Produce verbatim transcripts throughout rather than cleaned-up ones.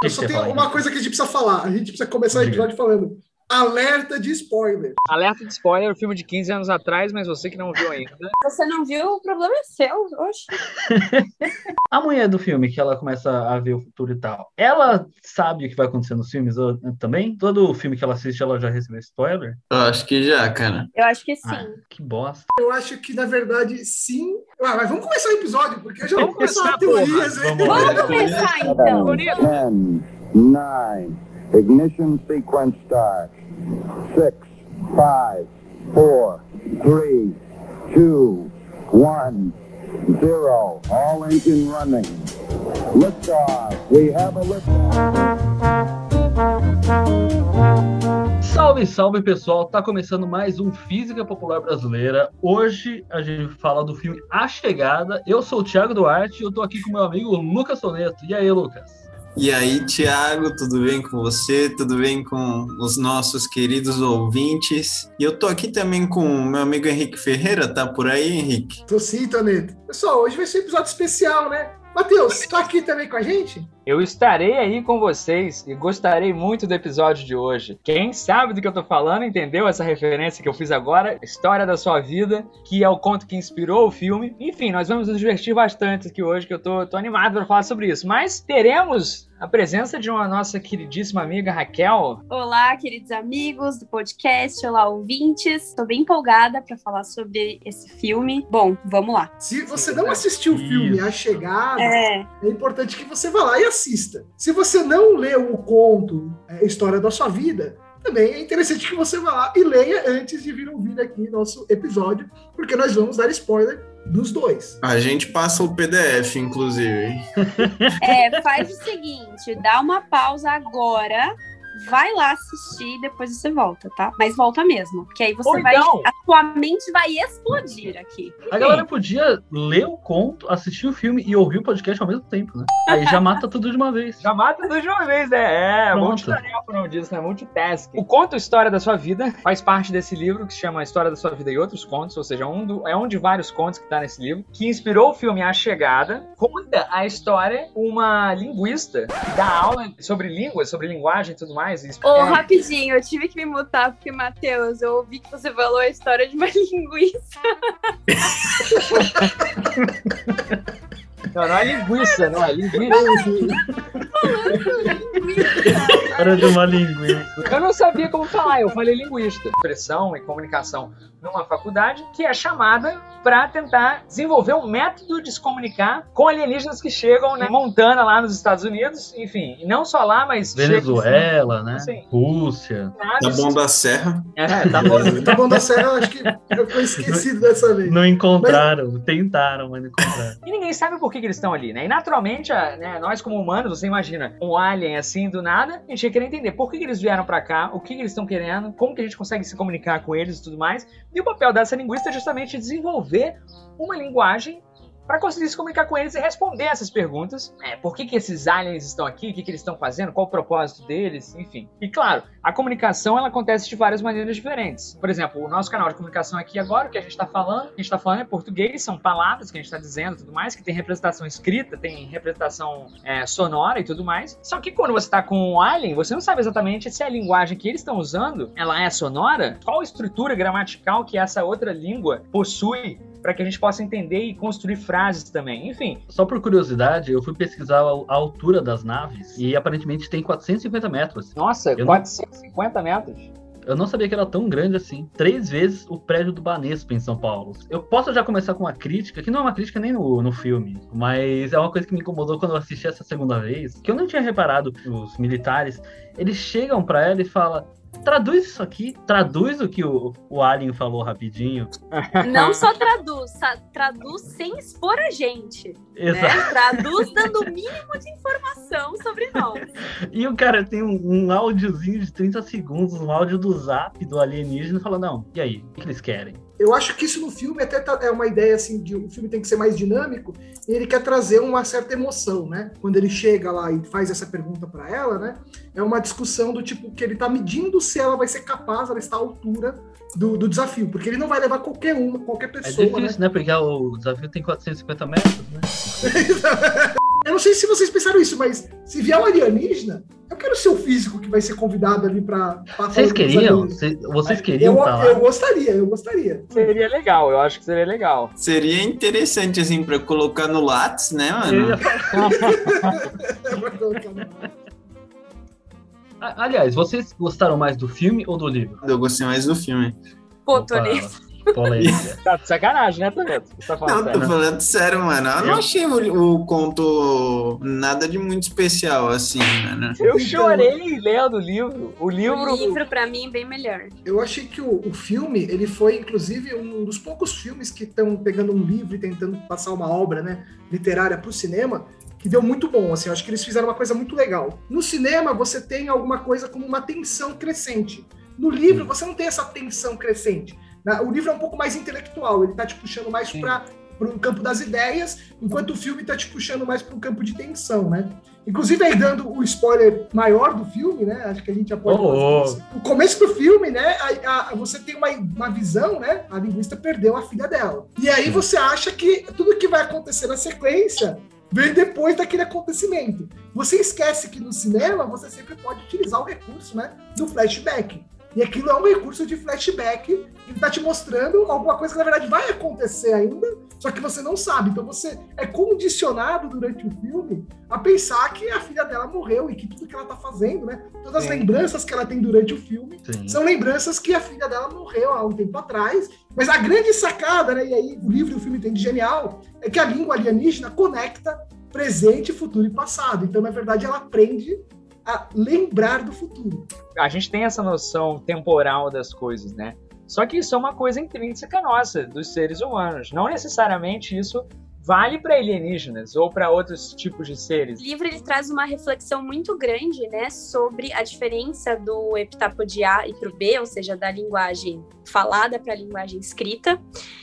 Eu só tenho uma coisa que a gente precisa falar. A gente precisa começar o episódio falando alerta de spoiler. Alerta de spoiler, o filme de quinze anos atrás, mas você que não viu ainda. Você não viu, o problema é seu. Oxe. A mulher do filme, que ela começa a ver o futuro e tal, ela sabe o que vai acontecer nos filmes ou, também? Todo filme que ela assiste, ela já recebeu spoiler? Eu acho que já, cara. Eu acho que sim. Ah, que bosta. Eu acho que, na verdade, sim. Ah, mas vamos começar o episódio, porque já Vamos vamos começar começar, a teorias. porra. Hein? Vamos Vamos começar, então. ten, nine, ignition sequence start. six, five, four, three, two, one, zero. All engine running. Liftoff. We have a liftoff. Salve, salve pessoal, tá começando mais um Física Popular Brasileira. Hoje a gente fala do filme A Chegada. Eu sou o Thiago Duarte e eu tô aqui com meu amigo Lucas Soneto. E aí, Lucas? E aí, Thiago, tudo bem com você? Tudo bem com os nossos queridos ouvintes? E eu tô aqui também com o meu amigo Henrique Ferreira, tá por aí, Henrique? Tô sim, Toneto. Pessoal, hoje vai ser um episódio especial, né? Matheus, tá aqui também com a gente? Eu estarei aí com vocês e gostarei muito do episódio de hoje. Quem sabe do que eu tô falando, entendeu essa referência que eu fiz agora? História da Sua Vida, que é o conto que inspirou o filme. Enfim, nós vamos nos divertir bastante aqui hoje, que eu tô, tô animado para falar sobre isso. Mas teremos a presença de uma nossa queridíssima amiga Raquel. Olá, queridos amigos do podcast, olá, ouvintes. Estou bem empolgada para falar sobre esse filme. Bom, vamos lá. Se você não assistiu o filme A Chegada, é. é importante que você vá lá e assista. Se você não leu o conto, a História da Sua Vida, também é interessante que você vá lá e leia antes de vir ouvir aqui nosso episódio, porque nós vamos dar spoiler dos dois. A gente passa o P D F, inclusive. É, faz o seguinte, dá uma pausa agora, vai lá assistir e depois você volta, tá? Mas volta mesmo, porque aí você Ou vai... então... A sua mente vai explodir aqui. A galera podia ler o conto, assistir o filme e ouvir o podcast ao mesmo tempo, né? Aí já mata tudo de uma vez. Já mata tudo de uma vez, né? É, multitarefa o nome disso, né? Multitasking. O conto História da Sua Vida faz parte desse livro que se chama História da Sua Vida e Outros Contos, ou seja, um do, é um de vários contos que tá nesse livro, que inspirou o filme A Chegada. Conta a história uma linguista que dá aula sobre línguas, sobre linguagem e tudo mais. Ô, oh, é. rapidinho, eu tive que me mutar, porque, Matheus, eu ouvi que você falou a história de uma linguiça. Não, não é linguiça, não é linguiça. Era de uma linguiça. Eu não sabia como falar, eu falei linguista. Expressão e comunicação numa faculdade que é chamada para tentar desenvolver um método de se comunicar com alienígenas que chegam na Montana, lá nos Estados Unidos, enfim, e não só lá, mas... Venezuela, chega, né? Assim, Rússia. Taboão da Serra. É, Taboão Taboão da Serra, eu acho que eu fui esquecido dessa vez. Não encontraram, mas... tentaram, mas não encontraram. E ninguém sabe por que, que eles estão ali, né? E naturalmente, né, nós como humanos, você imagina um alien assim do nada, a gente ia querer entender por que, que eles vieram pra cá, o que, que eles estão querendo, como que a gente consegue se comunicar com eles e tudo mais. E o papel dessa linguista é justamente desenvolver uma linguagem para conseguir se comunicar com eles e responder essas perguntas. É, por que, que esses aliens estão aqui? O que, que eles estão fazendo? Qual o propósito deles? Enfim. E claro, a comunicação ela acontece de várias maneiras diferentes. Por exemplo, o nosso canal de comunicação aqui agora, o que a gente está falando, o que a gente está falando é português, são palavras que a gente está dizendo e tudo mais, que tem representação escrita, tem representação é, sonora e tudo mais. Só que quando você está com um alien, você não sabe exatamente se a linguagem que eles estão usando, ela é sonora, qual estrutura gramatical que essa outra língua possui, para que a gente possa entender e construir frases também, enfim. Só por curiosidade, eu fui pesquisar a altura das naves e aparentemente tem quatrocentos e cinquenta metros. Nossa, eu quatrocentos e cinquenta não... metros? Eu não sabia que era tão grande assim. Três vezes o prédio do Banespa em São Paulo. Eu posso já começar com uma crítica, que não é uma crítica nem no, no filme, mas é uma coisa que me incomodou quando eu assisti essa segunda vez, que eu não tinha reparado. Os militares, eles chegam pra ela e falam: traduz isso aqui, traduz o que o, o Alien falou rapidinho. Não só traduz, traduz sem expor a gente. Exato. Né? Traduz dando o mínimo de informação sobre nós. E o cara tem um, um áudiozinho de trinta segundos, um áudio do Zap do alienígena, e fala: não, e aí, o que eles querem? Eu acho que isso no filme até tá, é uma ideia assim de o filme tem que ser mais dinâmico e ele quer trazer uma certa emoção, né? Quando ele chega lá e faz essa pergunta para ela, né? É uma discussão do tipo que ele tá medindo se ela vai ser capaz, ela está à altura do, do desafio, porque ele não vai levar qualquer uma, qualquer pessoa. É difícil, né? né? Porque o desafio tem quatrocentos e cinquenta metros, né? Eu não sei se vocês pensaram isso, mas se vier um alienígena, eu quero ser o físico que vai ser convidado ali pra... pra Vocês queriam? Cê- Vocês queriam eu, estar lá? eu gostaria, eu gostaria. Seria legal, eu acho que seria legal. Seria interessante, assim, pra colocar no Lattes, né, Eu mano? ia falar- A- Aliás, vocês gostaram mais do filme ou do livro? Eu gostei mais do filme. Pô, Opa, Tony. polêmica. Tá de sacanagem, né, Toledo? Você tá falando Não, tô sério? falando sério, mano. Eu não achei o, o conto nada de muito especial, assim, mano. Eu chorei lendo o livro. O livro... O livro, pra mim, é bem melhor. Eu achei que o, o filme, ele foi, inclusive, um dos poucos filmes que estão pegando um livro e tentando passar uma obra, né, literária pro cinema, que deu muito bom, assim, eu acho que eles fizeram uma coisa muito legal. No cinema, você tem alguma coisa como uma tensão crescente. No livro, você não tem essa tensão crescente. O livro é um pouco mais intelectual, ele tá te puxando mais para o campo das ideias, enquanto o filme tá te puxando mais para o campo de tensão, né? Inclusive, aí dando o spoiler maior do filme, né? Acho que a gente já pode... Oh, fazer isso. No começo do filme, né? A, a, você tem uma, uma visão, né? A linguista perdeu a filha dela. E aí você acha que tudo que vai acontecer na sequência vem depois daquele acontecimento. Você esquece que no cinema você sempre pode utilizar o recurso, né, do flashback. E aquilo é um recurso de flashback que está te mostrando alguma coisa que, na verdade, vai acontecer ainda, só que você não sabe. Então você é condicionado durante o filme a pensar que a filha dela morreu e que tudo que ela está fazendo, né, todas as Sim. lembranças que ela tem durante o filme, sim. são lembranças que a filha dela morreu há um tempo atrás. Mas a grande sacada, né, e aí o livro e o filme tem de genial, é que a língua alienígena conecta presente, futuro e passado. Então, na verdade, ela aprende a lembrar do futuro. A gente tem essa noção temporal das coisas, né? Só que isso é uma coisa intrínseca nossa, dos seres humanos. Não necessariamente isso vale para alienígenas ou para outros tipos de seres. O livro ele traz uma reflexão muito grande, né, sobre a diferença do epitapo de A e para o B, ou seja, da linguagem falada para a linguagem escrita.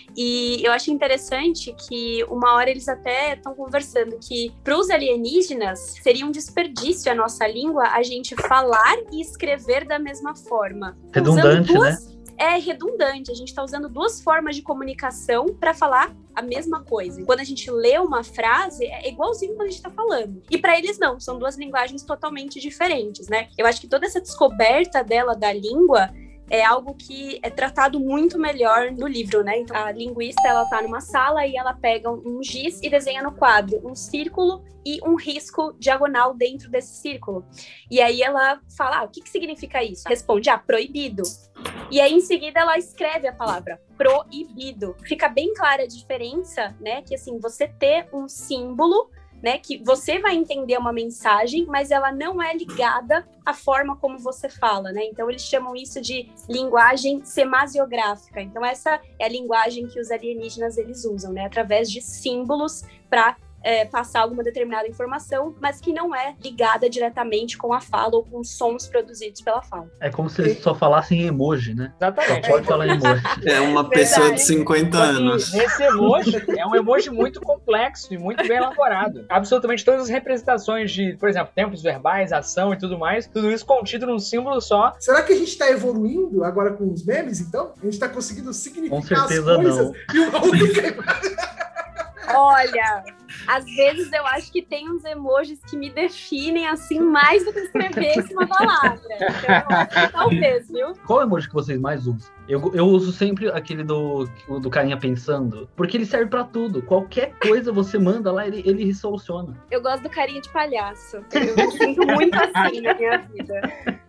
E eu acho interessante que uma hora eles até estão conversando que para os alienígenas seria um desperdício a nossa língua a gente falar e escrever da mesma forma. Redundante, duas... né? É redundante, a gente está usando duas formas de comunicação para falar a mesma coisa. Quando a gente lê uma frase, é igualzinho quando a gente está falando. E para eles não, são duas linguagens totalmente diferentes, né? Eu acho que toda essa descoberta dela da língua é algo que é tratado muito melhor no livro, né? Então, a linguista, ela tá numa sala e ela pega um giz e desenha no quadro um círculo e um risco diagonal dentro desse círculo. E aí ela fala, ah, o que que significa isso? Responde, ah, proibido. E aí, em seguida, ela escreve a palavra proibido. Fica bem clara a diferença, né? Que, assim, você ter um símbolo, né, que você vai entender uma mensagem, mas ela não é ligada à forma como você fala, né? Então eles chamam isso de linguagem semasiográfica. Então essa é a linguagem que os alienígenas eles usam, né? Através de símbolos para É, passar alguma determinada informação, mas que não é ligada diretamente com a fala ou com sons produzidos pela fala. É como se eles só falassem emoji, né? Só Exatamente. pode falar emoji. É uma Verdade. pessoa de cinquenta Só que anos. esse emoji é um emoji muito complexo e muito bem elaborado. Absolutamente todas as representações de, por exemplo, tempos verbais, ação e tudo mais, tudo isso contido num símbolo só. Será que a gente está evoluindo agora com os memes, então? A gente está conseguindo significar Com certeza as coisas não. de uma única... Olha, às vezes eu acho que tem uns emojis que me definem assim mais do que escrevesse uma palavra. Então eu acho que talvez, viu? Qual emoji que vocês mais usam? Eu, eu uso sempre aquele do, do carinha pensando, porque ele serve pra tudo. Qualquer coisa você manda lá, ele, ele soluciona. Eu gosto do carinha de palhaço. Eu me sinto muito assim na minha vida.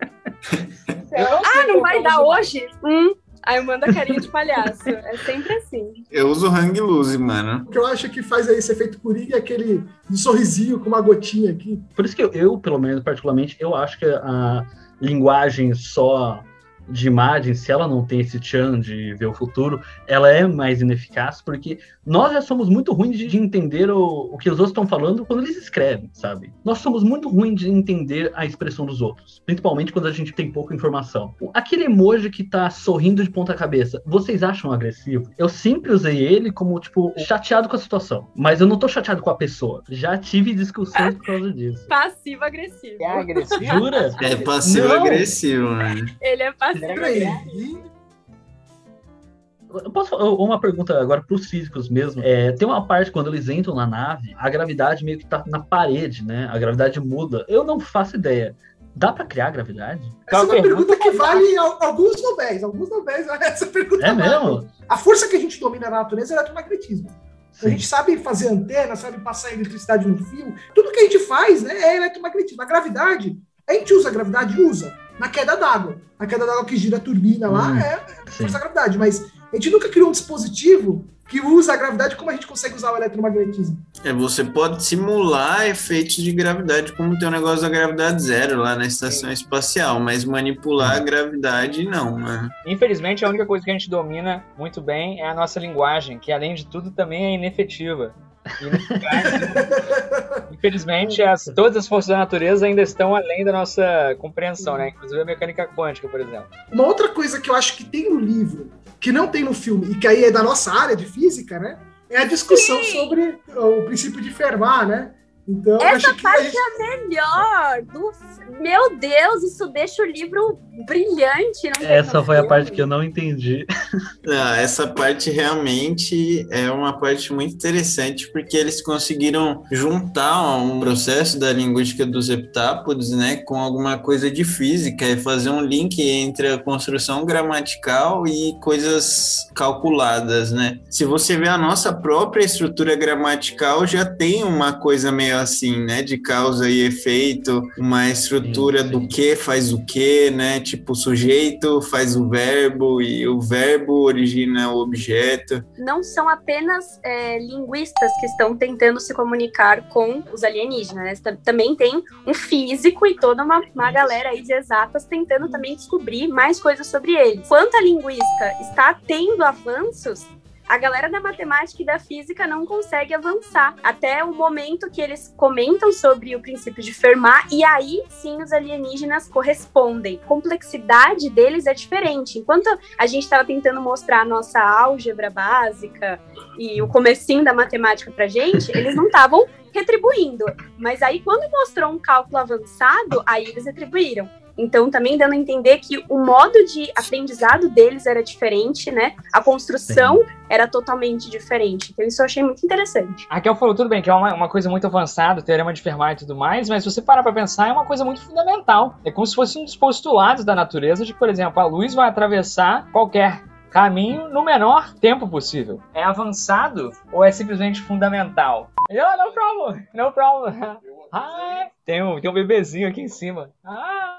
Ah, não vai dar hoje? Hum. Aí eu mando a carinha de palhaço. É sempre assim. Eu uso hang loose, mano. O que eu acho que faz aí esse efeito Coringa é aquele do sorrisinho com uma gotinha aqui. Por isso que eu, eu, pelo menos, particularmente, eu acho que a linguagem só de imagem, se ela não tem esse tchan de ver o futuro, ela é mais ineficaz, porque nós já somos muito ruins de entender o, o que os outros estão falando quando eles escrevem, sabe? Nós somos muito ruins de entender a expressão dos outros, principalmente quando a gente tem pouca informação. Aquele emoji que tá sorrindo de ponta cabeça, vocês acham agressivo? Eu sempre usei ele como, tipo, chateado com a situação, mas eu não tô chateado com a pessoa. Já tive discussões por causa disso. Passivo-agressivo. É agressivo. Jura? É passivo-agressivo, mano. Ele é passivo-agressivo. Peraí. Eu posso uma pergunta agora para os físicos mesmo. É, tem uma parte quando eles entram na nave, a gravidade meio que tá na parede, né? A gravidade muda. Eu não faço ideia. Dá para criar gravidade? Essa é uma pergunta que vale alguns nobéis. Alguns nobéis, essa pergunta é vale. mesmo? A força que a gente domina na natureza é o eletromagnetismo. Sim. A gente sabe fazer antena, sabe passar eletricidade no fio. Tudo que a gente faz, né, é eletromagnetismo. A gravidade, a gente usa a gravidade? Usa. Na queda d'água. A queda d'água que gira a turbina lá hum, é força da gravidade. Mas a gente nunca criou um dispositivo que usa a gravidade como a gente consegue usar o eletromagnetismo. É, você pode simular efeitos de gravidade, como tem o negócio da gravidade zero lá na estação espacial, mas manipular a gravidade, não, né? Infelizmente, a única coisa que a gente domina muito bem é a nossa linguagem, que, além de tudo, também é inefetiva. E, nesse caso, infelizmente, as, todas as forças da natureza ainda estão além da nossa compreensão, né? Inclusive a mecânica quântica, por exemplo. Uma outra coisa que eu acho que tem no livro, que não tem no filme, e que aí é da nossa área de física, né? É a discussão Sim. sobre o princípio de Fermat, né? Então, essa acho parte que gente... é a melhor. Do... Meu Deus, isso deixa o livro brilhante. Não essa foi a parte que eu não entendi. Não, essa parte realmente é uma parte muito interessante, porque eles conseguiram juntar um processo da linguística dos heptápodes, né, com alguma coisa de física e fazer um link entre a construção gramatical e coisas calculadas, né? Se você vê a nossa própria estrutura gramatical, já tem uma coisa meio assim, né, de causa e efeito, uma estrutura sim, sim. do que faz o que, né, tipo o sujeito faz o verbo e o verbo origina o objeto. Não são apenas é, linguistas que estão tentando se comunicar com os alienígenas, né? Também tem um físico e toda uma, uma galera aí de exatas tentando também descobrir mais coisas sobre eles. Enquanto a linguística está tendo avanços, a galera da matemática e da física não consegue avançar até o momento que eles comentam sobre o princípio de Fermat, e aí sim os alienígenas correspondem. A complexidade deles é diferente. Enquanto a gente estava tentando mostrar a nossa álgebra básica e o comecinho da matemática pra gente, eles não estavam retribuindo. Mas aí quando mostrou um cálculo avançado, aí eles retribuíram. Então, também dando a entender que o modo de aprendizado deles era diferente, né? A construção Sim. era totalmente diferente. Então, isso eu achei muito interessante. A Raquel falou, tudo bem, que é uma, uma coisa muito avançada, o teorema de Fermat e tudo mais, mas se você parar pra pensar, é uma coisa muito fundamental. É como se fosse um dos postulados da natureza de, por exemplo, a luz vai atravessar qualquer caminho no menor tempo possível. É avançado ou é simplesmente fundamental? Oh, no problem, no problem. Ah, tem um, tem um bebezinho aqui em cima. Ah!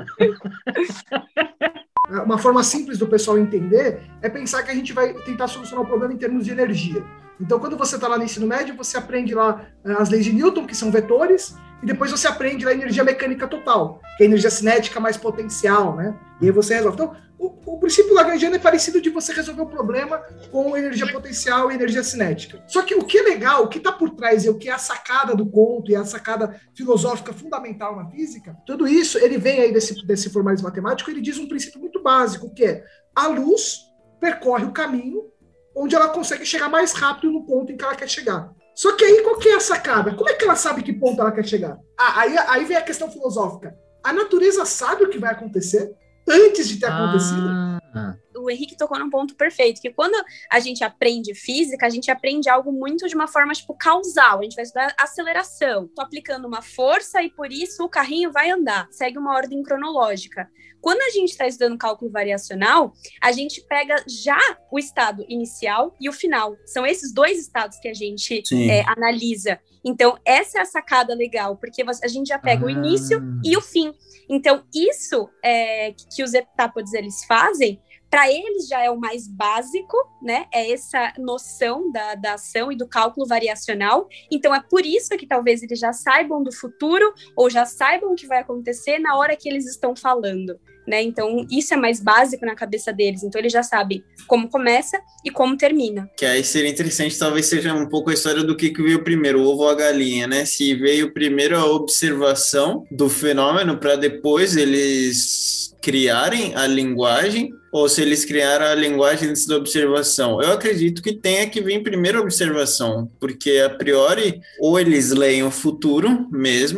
Uma forma simples do pessoal entender é pensar que a gente vai tentar solucionar o problema em termos de energia. Então, quando você está lá no ensino médio, você aprende lá as leis de Newton, que são vetores, e depois você aprende lá a energia mecânica total, que é a energia cinética mais potencial, né? E aí você resolve. Então, o, o princípio lagrangiano é parecido de você resolver o problema com energia potencial e energia cinética. Só que o que é legal, o que está por trás e o que é a sacada do conto e a sacada filosófica fundamental na física, tudo isso, ele vem aí desse, desse formalismo matemático, ele diz um princípio muito básico, que é a luz percorre o caminho onde ela consegue chegar mais rápido no ponto em que ela quer chegar. Só que aí, qual que é a sacada? Como é que ela sabe que ponto ela quer chegar? Ah, aí, aí vem a questão filosófica. A natureza sabe o que vai acontecer antes de ter ah. acontecido? O Henrique tocou num ponto perfeito, que quando a gente aprende física, a gente aprende algo muito de uma forma, tipo, causal. A gente vai estudar aceleração. Tô aplicando uma força e, por isso, o carrinho vai andar. Segue uma ordem cronológica. Quando a gente está estudando cálculo variacional, a gente pega já o estado inicial e o final. São esses dois estados que a gente é, analisa. Então, essa é a sacada legal, porque a gente já pega ah. o início e o fim. Então, isso é, que os heptápodes eles fazem, para eles já é o mais básico, né? É essa noção da, da ação e do cálculo variacional. Então, é por isso que talvez eles já saibam do futuro ou já saibam o que vai acontecer na hora que eles estão falando, né? Então, isso é mais básico na cabeça deles. Então, eles já sabem como começa e como termina. Que aí seria interessante, talvez seja um pouco a história do que, que veio primeiro, o ovo ou a galinha, né? Se veio primeiro a observação do fenômeno para depois eles criarem a linguagem, ou se eles criaram a linguagem antes da observação. Eu acredito que tenha que vir primeiro a observação, porque a priori ou eles leem o futuro mesmo,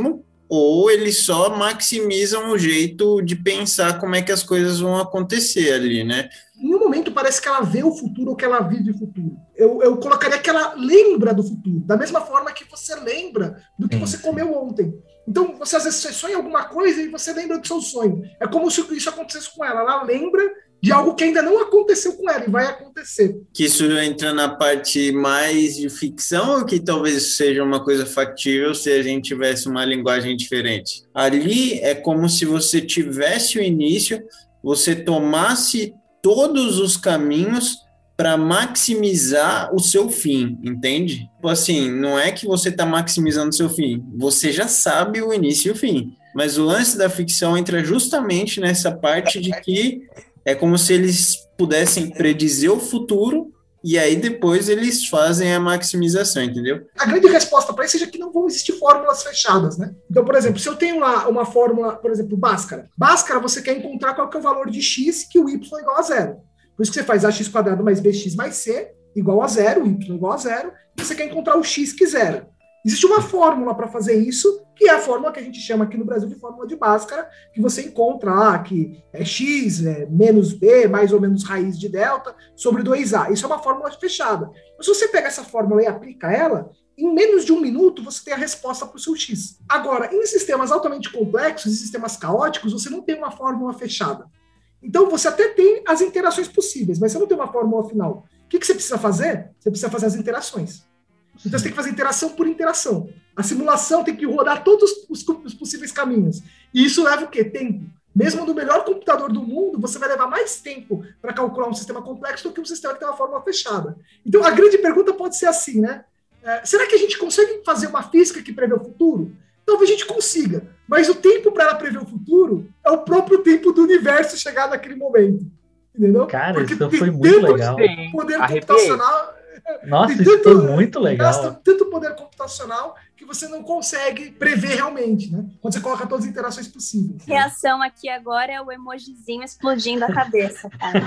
ou eles só maximizam o jeito de pensar como é que as coisas vão acontecer ali, né? Em um momento parece que ela vê o futuro ou que ela vive o futuro. Eu, eu colocaria que ela lembra do futuro, da mesma forma que você lembra do que sim, você comeu ontem. Então, você às vezes você sonha alguma coisa e você lembra do seu sonho. É como se isso acontecesse com ela. Ela lembra de algo que ainda não aconteceu com ela e vai acontecer. Que isso entra na parte mais de ficção ou que talvez seja uma coisa factível se a gente tivesse uma linguagem diferente? Ali é como se você tivesse o início, você tomasse todos os caminhos para maximizar o seu fim, entende? Tipo assim, não é que você está maximizando o seu fim, você já sabe o início e o fim. Mas o lance da ficção entra justamente nessa parte de que é como se eles pudessem predizer o futuro e aí depois eles fazem a maximização, entendeu? A grande resposta para isso é que não vão existir fórmulas fechadas, né? Então, por exemplo, se eu tenho lá uma fórmula, por exemplo, Bhaskara. Bhaskara, você quer encontrar qual que é o valor de x que o y é igual a zero. Por isso que você faz ax quadrado mais bx mais c igual a zero, y igual a zero, e você quer encontrar o x que zero. Existe uma fórmula para fazer isso, que é a fórmula que a gente chama aqui no Brasil de fórmula de Bhaskara, que você encontra lá, que é x é menos b, mais ou menos raiz de delta, sobre dois a. Isso é uma fórmula fechada. Mas se você pega essa fórmula e aplica ela, em menos de um minuto você tem a resposta para o seu x. Agora, em sistemas altamente complexos, em sistemas caóticos, você não tem uma fórmula fechada. Então, você até tem as interações possíveis, mas você não tem uma fórmula final. O que, que você precisa fazer? Você precisa fazer as interações. Então, você tem que fazer interação por interação. A simulação tem que rodar todos os, os possíveis caminhos. E isso leva o quê? Tempo. Mesmo no melhor computador do mundo, você vai levar mais tempo para calcular um sistema complexo do que um sistema que tem uma fórmula fechada. Então, a grande pergunta pode ser assim, né? É, será que a gente consegue fazer uma física que prevê o futuro? Talvez a gente consiga, mas o tempo para ela prever o futuro é o próprio tempo do universo chegar naquele momento, entendeu? Cara, porque isso foi muito legal. Poder Arrepiei. computacional... Nossa, tem isso tanto, foi muito legal. Gasta tanto poder computacional que você não consegue prever realmente, né? Quando você coloca todas as interações possíveis. Reação aqui agora é o emojizinho explodindo a cabeça, cara.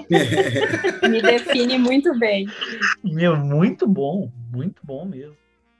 Me define muito bem. Meu, muito bom, muito bom mesmo.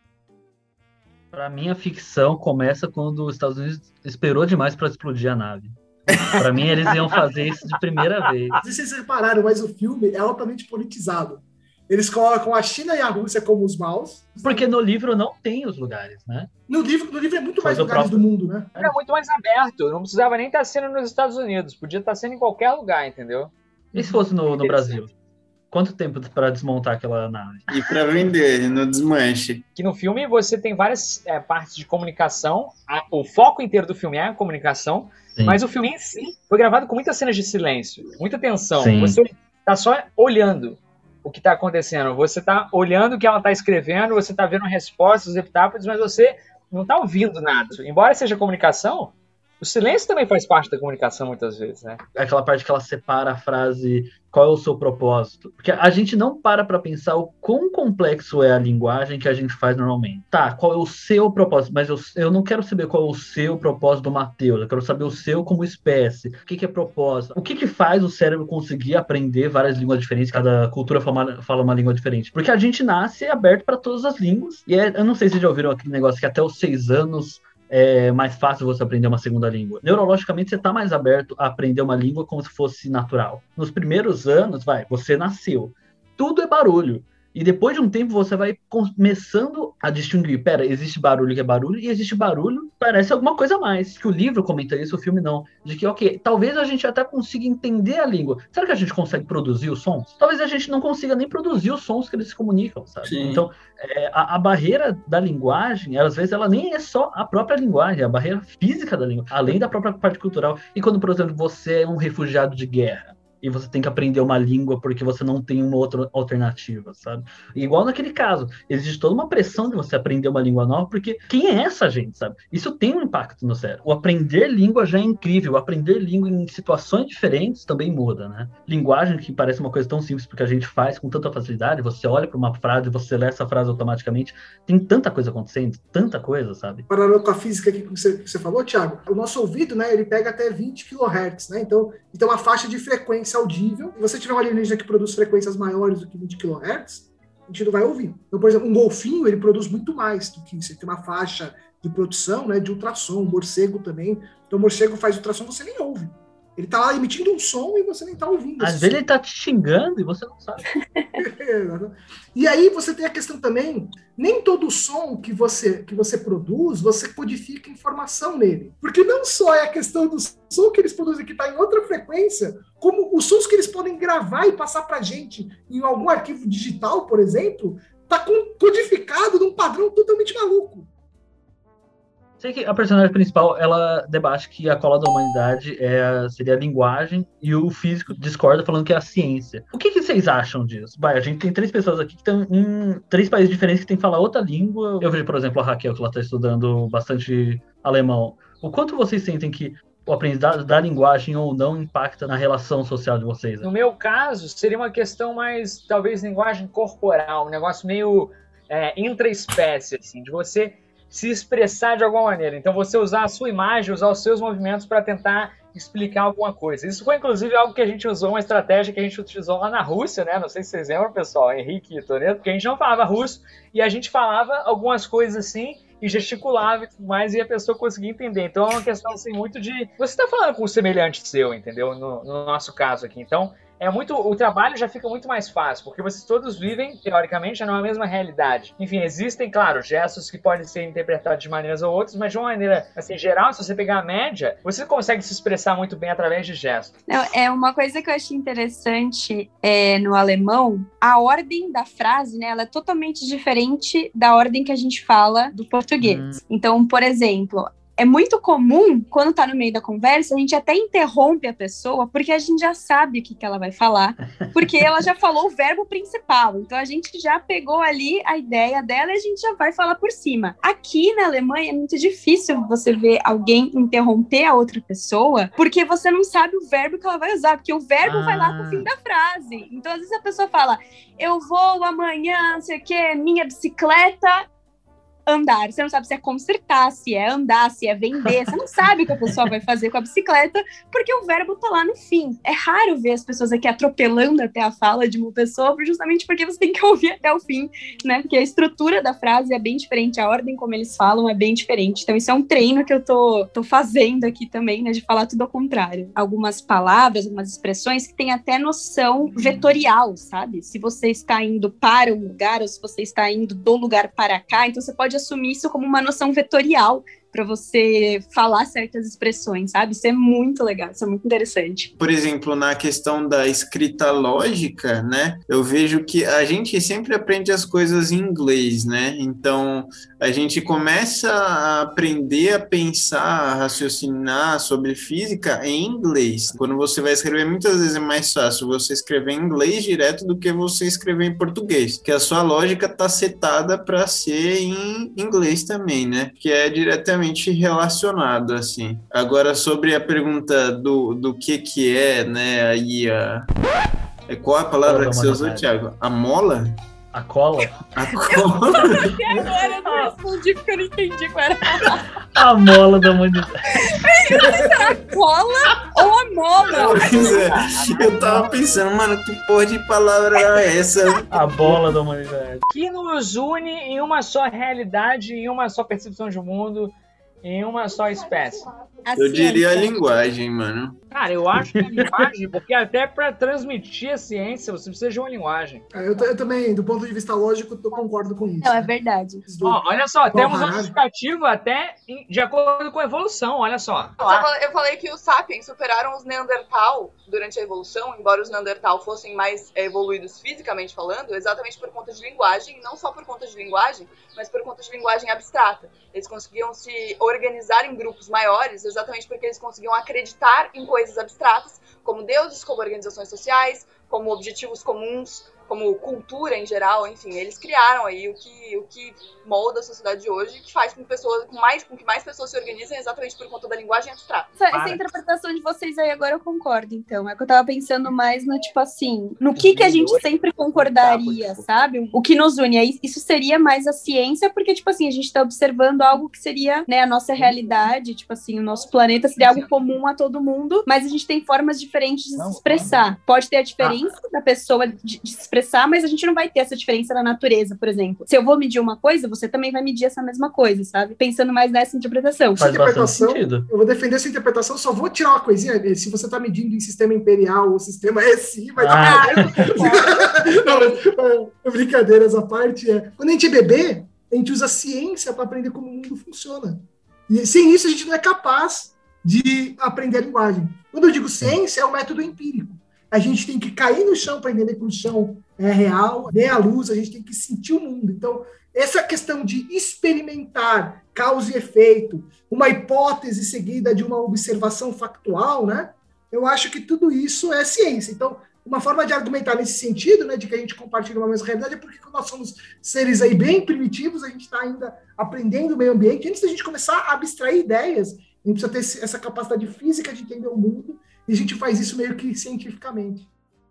Pra mim, a ficção começa quando os Estados Unidos esperou demais pra explodir a nave. Pra mim, eles iam fazer isso de primeira vez. Não sei se vocês repararam, mas o filme é altamente politizado. Eles colocam a China e a Rússia como os maus. Porque no livro não tem os lugares, né? No livro, no livro é muito mais Mas o lugares próprio- do mundo, né? Era muito mais aberto, não precisava nem estar sendo nos Estados Unidos, podia estar sendo em qualquer lugar, entendeu? E se fosse no, no Brasil? Quanto tempo pra desmontar aquela nave? E para vender no desmanche. Que no filme você tem várias é, partes de comunicação, a- o foco inteiro do filme é a comunicação, Sim. mas o filme em si foi gravado com muitas cenas de silêncio, muita tensão. Sim. Você tá só olhando o que tá acontecendo, você tá olhando o que ela tá escrevendo, você tá vendo respostas, os epitáfios, mas você não tá ouvindo nada. Embora seja comunicação, o silêncio também faz parte da comunicação muitas vezes, né? Aquela parte que ela separa a frase, qual é o seu propósito? Porque a gente não para pra pensar o quão complexo é a linguagem que a gente faz normalmente. Tá, qual é o seu propósito? Mas eu, eu não quero saber qual é o seu propósito do Matheus, eu quero saber o seu como espécie. O que, que é propósito? O que, que faz o cérebro conseguir aprender várias línguas diferentes? Cada cultura fala, fala uma língua diferente. Porque a gente nasce aberto para todas as línguas. E é, eu não sei se vocês já ouviram aquele negócio que até os seis anos é mais fácil você aprender uma segunda língua. Neurologicamente, você está mais aberto a aprender uma língua como se fosse natural. Nos primeiros anos, vai, você nasceu. Tudo é barulho. E depois de um tempo, você vai começando a distinguir. Pera, existe barulho que é barulho, e existe barulho que parece alguma coisa a mais. Que o livro comenta isso, o filme não. De que, ok, talvez a gente até consiga entender a língua. Será que a gente consegue produzir os sons? Talvez a gente não consiga nem produzir os sons que eles se comunicam, sabe? Sim. Então, é, a, a barreira da linguagem, às vezes, ela nem é só a própria linguagem, é a barreira física da língua, além da própria parte cultural. E quando, por exemplo, você é um refugiado de guerra, e você tem que aprender uma língua porque você não tem uma outra alternativa, sabe? Igual naquele caso, existe toda uma pressão de você aprender uma língua nova, porque quem é essa gente, sabe? Isso tem um impacto no cérebro. O aprender língua já é incrível, o aprender língua em situações diferentes também muda, né? Linguagem, que parece uma coisa tão simples porque a gente faz com tanta facilidade, você olha para uma frase, você lê essa frase automaticamente, tem tanta coisa acontecendo, tanta coisa, sabe? Paralelo com a física aqui que você, que você falou, Thiago, o nosso ouvido, né, ele pega até vinte quilohertz, né? Então, então uma faixa de frequência audível. Se você tiver um alienígena que produz frequências maiores do que vinte quilohertz, a gente não vai ouvir. Então, por exemplo, um golfinho, ele produz muito mais do que isso. Ele tem uma faixa de produção, né, de ultrassom, o morcego também. Então o morcego faz ultrassom, você nem ouve. Ele tá lá emitindo um som e você nem tá ouvindo. Às vezes ele tá te xingando e você não sabe. E aí você tem a questão também, nem todo som que você, que você produz, você codifica informação nele. Porque não só é a questão do som que eles produzem que está em outra frequência, como os sons que eles podem gravar e passar pra gente em algum arquivo digital, por exemplo, tá codificado num padrão totalmente maluco. Sei que a personagem principal, ela debate que a cola da humanidade é, seria a linguagem e o físico discorda falando que é a ciência. O que, que vocês acham disso? Vai, a gente tem três pessoas aqui que estão em três países diferentes que tem que falar outra língua. Eu vejo, por exemplo, a Raquel, que ela está estudando bastante alemão. O quanto vocês sentem que o aprendizado da linguagem ou não impacta na relação social de vocês? No meu caso, seria uma questão mais, talvez, linguagem corporal, um negócio meio é, intraespécie, assim, de você se expressar de alguma maneira. Então, você usar a sua imagem, usar os seus movimentos para tentar explicar alguma coisa. Isso foi, inclusive, algo que a gente usou, uma estratégia que a gente utilizou lá na Rússia, né? Não sei se vocês lembram, pessoal, Henrique e Toneto, porque a gente não falava russo e a gente falava algumas coisas assim e gesticulava e tudo mais, e a pessoa conseguia entender. Então, é uma questão, assim, muito de... Você está falando com um semelhante seu, entendeu? No, no nosso caso aqui. Então, é muito, o trabalho já fica muito mais fácil, porque vocês todos vivem, teoricamente, numa mesma realidade. Enfim, existem, claro, gestos que podem ser interpretados de maneiras ou outras, mas de uma maneira, assim, geral, se você pegar a média, você consegue se expressar muito bem através de gestos. Não, é uma coisa que eu achei interessante é, no alemão, a ordem da frase, né, ela é totalmente diferente da ordem que a gente fala do português. Hum. Então, por exemplo... É muito comum, quando tá no meio da conversa, a gente até interrompe a pessoa, porque a gente já sabe o que, que ela vai falar, porque ela já falou o verbo principal. Então, a gente já pegou ali a ideia dela e a gente já vai falar por cima. Aqui na Alemanha é muito difícil você ver alguém interromper a outra pessoa, porque você não sabe o verbo que ela vai usar, porque o verbo ah. vai lá pro fim da frase. Então, às vezes a pessoa fala, eu vou amanhã, não sei o quê, minha bicicleta... andar, você não sabe se é consertar, se é andar, se é vender, você não sabe o que a pessoa vai fazer com a bicicleta, porque o verbo tá lá no fim. É raro ver as pessoas aqui atropelando até a fala de uma pessoa, justamente porque você tem que ouvir até o fim, né, porque a estrutura da frase é bem diferente, a ordem como eles falam é bem diferente, então isso é um treino que eu tô, tô fazendo aqui também, né, de falar tudo ao contrário. Algumas palavras, algumas expressões que tem até noção vetorial, sabe? Se você está indo para um lugar, ou se você está indo do lugar para cá, então você pode assumir isso como uma noção vetorial para você falar certas expressões, sabe? Isso é muito legal, isso é muito interessante. Por exemplo, na questão da escrita lógica, né? Eu vejo que a gente sempre aprende as coisas em inglês, né? Então, a gente começa a aprender a pensar, a raciocinar sobre física em inglês. Quando você vai escrever, muitas vezes é mais fácil você escrever em inglês direto do que você escrever em português, que a sua lógica está setada para ser em inglês também, né? Que é diretamente relacionado, assim. Agora, sobre a pergunta do, do que que é, né, aí a... Qual a palavra que você usou, Thiago? A mola? A cola? A cola? E agora eu não respondi porque eu não entendi qual era a mola da humanidade. A cola ou a mola? É, eu tava pensando, mano, que porra de palavra é essa? A bola da humanidade. Que nos une em uma só realidade, em uma só percepção de mundo, em uma só espécie. A eu ciência. diria a linguagem, mano. Cara, eu acho que a linguagem, porque até para transmitir a ciência, você precisa de uma linguagem. É, eu, eu também, do ponto de vista lógico, eu concordo com isso. Não, né? é verdade. Ó, olha só, temos um justificativo até em, de acordo com a evolução, olha só. Eu falei, eu falei que os sapiens superaram os Neandertal durante a evolução, embora os Neandertal fossem mais é, evoluídos fisicamente falando, exatamente por conta de linguagem, não só por conta de linguagem, mas por conta de linguagem abstrata. Eles conseguiam se organizar em grupos maiores, exatamente porque eles conseguiam acreditar em coisas abstratas, como deuses, como organizações sociais, como objetivos comuns, como cultura em geral, enfim, eles criaram aí o que, o que molda a sociedade de hoje, que faz com que, pessoas, com, mais, com que mais pessoas se organizem exatamente por conta da linguagem abstrata. Essa, essa interpretação de vocês aí agora eu concordo, então. É que eu tava pensando mais no, tipo assim, no que que a gente sempre concordaria, sabe? O que nos une. Aí, isso seria mais a ciência, porque, tipo assim, a gente tá observando algo que seria, né, a nossa realidade, tipo assim, o nosso planeta seria algo comum a todo mundo, mas a gente tem formas diferentes de se expressar. Pode ter a diferença da pessoa de, de se expressar expressar, mas a gente não vai ter essa diferença na natureza, por exemplo. Se eu vou medir uma coisa, você também vai medir essa mesma coisa, sabe? Pensando mais nessa interpretação. Essa interpretação, eu vou defender essa interpretação, só vou tirar uma coisinha, se você tá medindo em sistema imperial ou sistema S I, vai Ah, não, mas, brincadeiras à parte, é. Quando a gente é bebê, a gente usa ciência para aprender como o mundo funciona. E sem isso a gente não é capaz de aprender a linguagem. Quando eu digo ciência, é o método empírico. A gente tem que cair no chão para entender que o chão é real, ver a luz, a gente tem que sentir o mundo. Então, essa questão de experimentar causa e efeito, uma hipótese seguida de uma observação factual, né? Eu acho que tudo isso é ciência. Então, uma forma de argumentar nesse sentido, né, de que a gente compartilha uma mesma realidade, é porque nós somos seres aí bem primitivos, a gente está ainda aprendendo o meio ambiente. Antes da gente começar a abstrair ideias, a gente precisa ter essa capacidade física de entender o mundo, e a gente faz isso meio que cientificamente.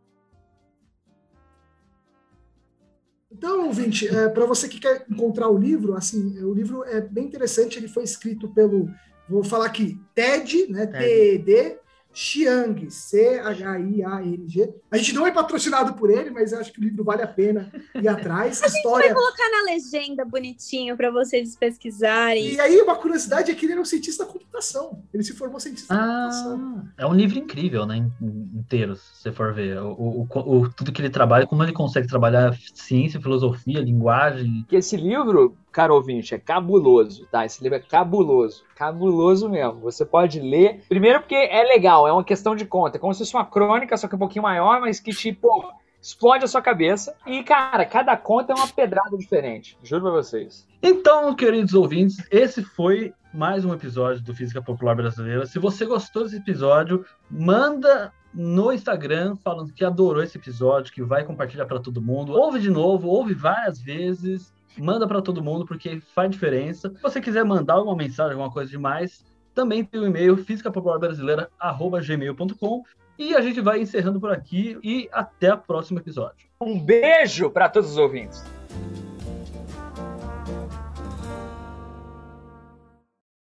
Então, ouvinte, é, para você que quer encontrar o livro, assim, o livro é bem interessante, ele foi escrito pelo, vou falar aqui, Ted, né, T E D, Chiang, C H I A N G. A gente não é patrocinado por ele, mas eu acho que o livro vale a pena ir atrás. A História... gente vai colocar na legenda bonitinho para vocês pesquisarem. E aí, uma curiosidade é que ele era um cientista da computação. Ele se formou cientista da computação. Ah, é um livro incrível, né? Inteiro, se você for ver. O, o, o, tudo que ele trabalha, como ele consegue trabalhar ciência, filosofia, linguagem. Que esse livro, caro ouvinte, é cabuloso, tá? Esse livro é cabuloso. Cabuloso mesmo. Você pode ler. Primeiro porque é legal, é uma questão de conta. É como se fosse uma crônica, só que um pouquinho maior, mas que, tipo, explode a sua cabeça. E, cara, cada conta é uma pedrada diferente. Juro pra vocês. Então, queridos ouvintes, esse foi mais um episódio do Física Popular Brasileira. Se você gostou desse episódio, manda no Instagram falando que adorou esse episódio, que vai compartilhar para todo mundo. Ouve de novo, ouve várias vezes. Manda para todo mundo, porque faz diferença. Se você quiser mandar alguma mensagem, alguma coisa demais, também tem o e-mail física popular brasileira arroba gmail ponto com. E a gente vai encerrando por aqui e até o próximo episódio. Um beijo para todos os ouvintes.